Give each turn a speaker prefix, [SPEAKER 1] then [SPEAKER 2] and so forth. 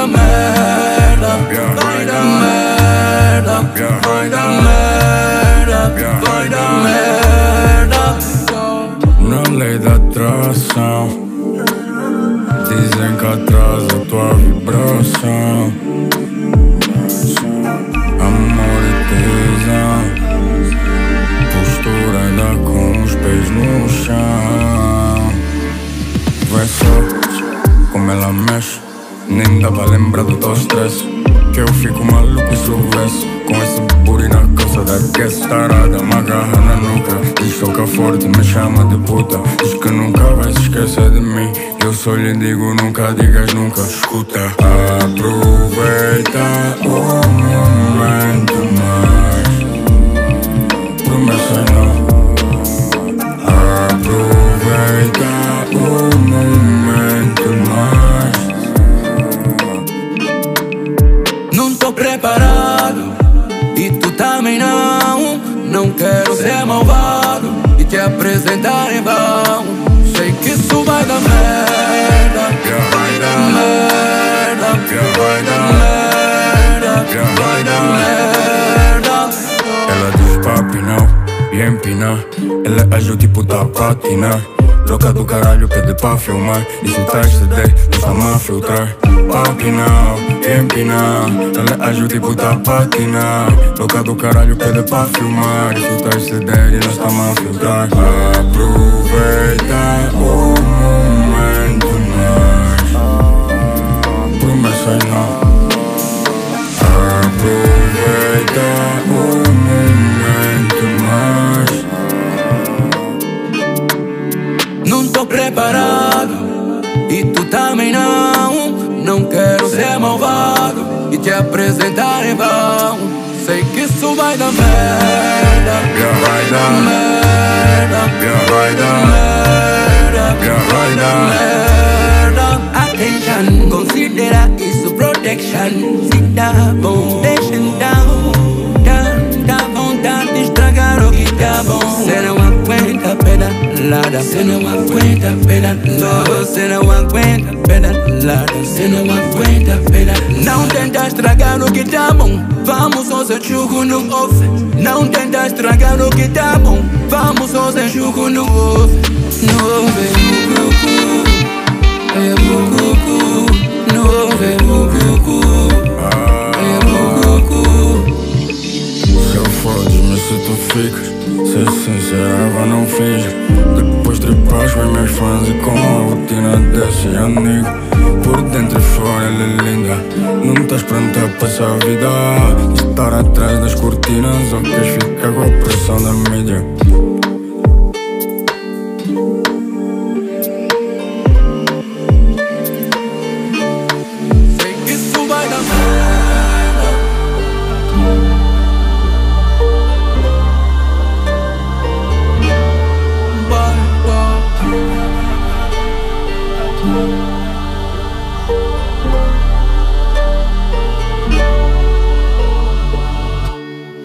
[SPEAKER 1] dar merda, vai dar merda, vai dar merda, vai dar merda.
[SPEAKER 2] Na lei da atração, dizem que atrasa a tua vibração. Amor e tesão, postura ainda com os pés no chão. Vai só como ela mexe, nem dá pra lembrar do teu stress. Que eu fico maluco e soubesse, com esse booty na calça da guest. Tarada, me agarra na nuca, diz que toca forte, me chama de puta. Diz que nunca vai se esquecer de mim. Eu só lhe digo, nunca digas nunca. Escuta, aproveita o momento mais. Promessa não. Aproveita o momento mais.
[SPEAKER 1] Não tô preparado e tu também não. Não quero ser malvado e te apresentar em vão. Sei que isso vai dar merda, vai dar merda, vai dar merda, vai dar merda.
[SPEAKER 2] Ela diz papi não e empinar. Ela é ágil tipo tá a patinar. Louca do caralho, pede pra filmar. Isso tá exceder, não está-me a filtrar. Papi não, empinar. Ela é ágil tipo tá a patinar. Louca do caralho, pede pra filmar. Isso tá exceder e não está-me a filtrar. Aproveita o momento mais. Promessas não. Aproveita o momento mais.
[SPEAKER 1] Não tô preparado e tu também não. Não quero ser malvado e te apresentar em vão. Sei que isso vai dar merda,
[SPEAKER 2] Vai dar
[SPEAKER 1] merda,
[SPEAKER 2] vai dar
[SPEAKER 1] merda,
[SPEAKER 2] vai
[SPEAKER 1] merda.
[SPEAKER 2] dar.
[SPEAKER 1] Attention, considera isso protection. Se dá bom, deixa então. Dá vontade de estragar o que tá bom. Cê não aguenta pedalada, cê não aguenta pedalada, cê não aguenta pedalada, cê não aguenta pedalada. Não tenta estragar o que tá bom, vamos só ser chuco no off. Não tenta estragar o que tá bom, vamos só ser chuco no off. No off, é bucucu, no off, é bucucu.
[SPEAKER 2] Se eu for, diz-me se tu ficas. Ser sincera, agora não finge. Depois tripas com meus fãs e com a rotina desse amigo. Por dentro e fora ela é linda. Não estás pronta a passar a vida. Estar atrás das cortinas ou queres ficar com a pressão da mídia?